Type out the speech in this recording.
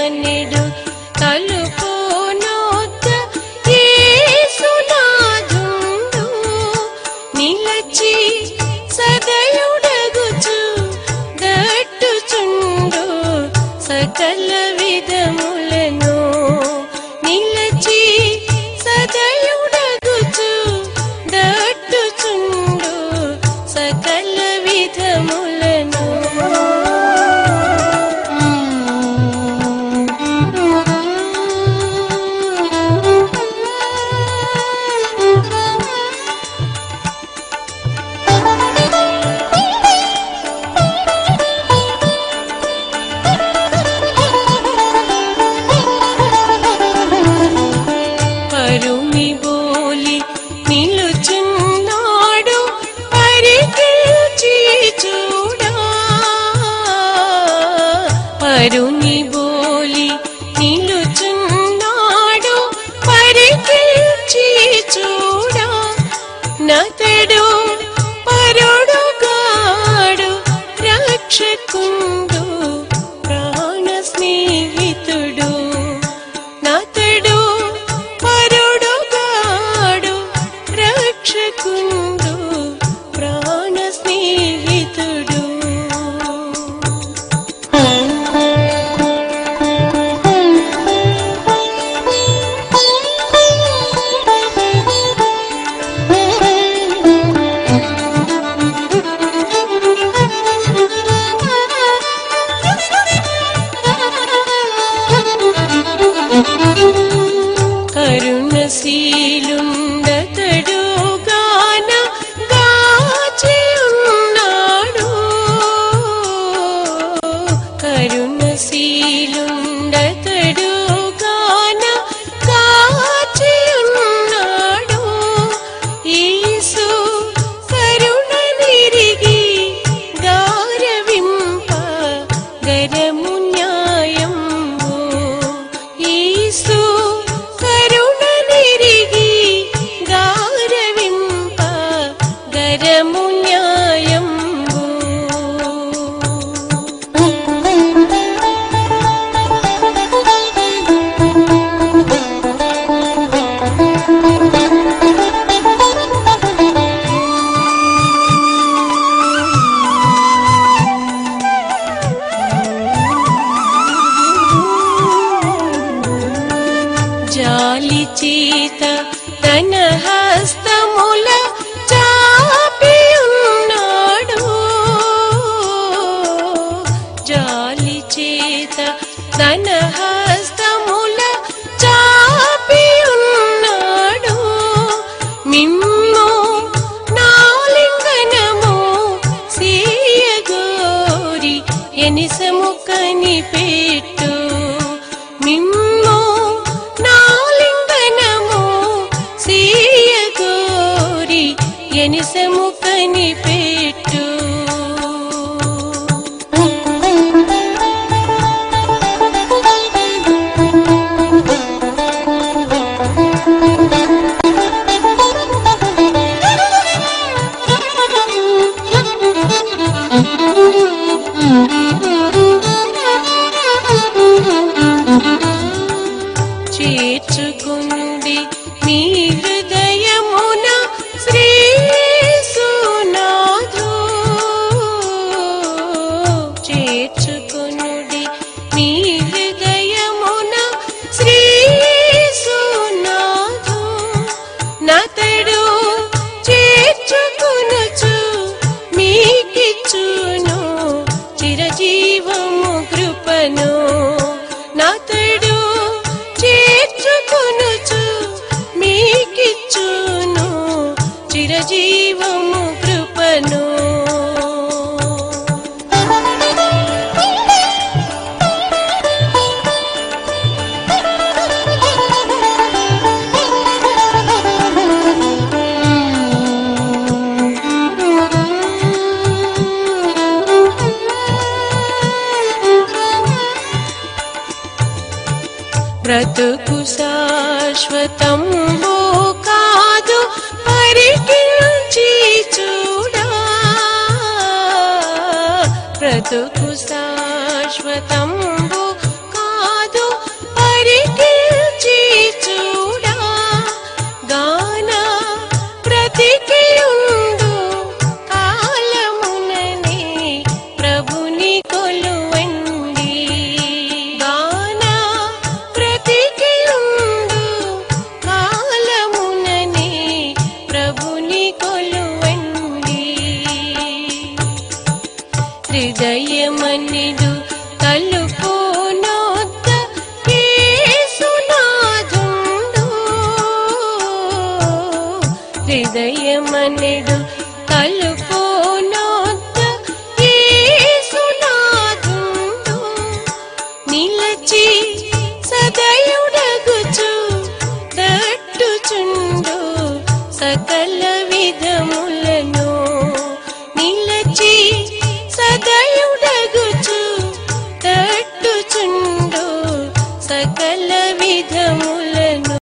నేడు తలుపునొద్ద యేసునాథుండు నిలచి సదయుడగుచు దట్టుచుండు సకల విధములను నిలచి సదయుడగుచు దట్టుచుండు సకల విధములను పరుమి బోలి నిలుచున్నాడు పరికిల్చి చూడా పరుని బోలి నిలుచున్నాడు పరికిల్చి చూడా నతడు పరుడుగాడు రక్షకుండు ప్రాణ స్నేహితుడు నతడు పరుడుగాడు రక్షకుండు ప్రాణ స్నేహితుడు కరుణశీలుండతడు గాన గాచి ఉన్నాడు కరుణశీలుండతడు గాన గాచి ఉన్నాడు యేసు కరుణ నిరిగి గారవింప గరము న్యాయంబు యేసు కరుణ నిరిగి గారవింప గరము న్యాయంబు జాలి చేత తన హస్తముల చాపి ఉన్నాడు జాలి చేత తన హస్తముల చాపి ఉన్నాడు మిమ్ము నాలింగనము సేయగోరి ఎనిసము కనిపెట్టు మిమ్ము నాలింగనము సేయగోరి ఎనిసము కనిపెట్టు చేర్చుకునుడి మీ హృదయమున శ్రీ యేసునాథు చేర్చుకునుడి మీ హృదయమున శ్రీ యేసునాథు నతడు చేర్చుకునుచు మీకిచ్చును చిరజీవము కృపను నతడు చేర్చుకొనుచు మీకిచ్చును చిరజీవము కృపను బ్రతుకు శాశ్వతంబు కాదు పరికించి చూడా బ్రతుకు శాశ్వతంబు కాదు మన్యమనెడు తలుపోనొద్ద యేసునాథుండు నిలచి సదయుడగుచు తట్టుచుండు సకల విధములను నిలచి సదయుడగుచు తట్టుచుండు సకల విధములను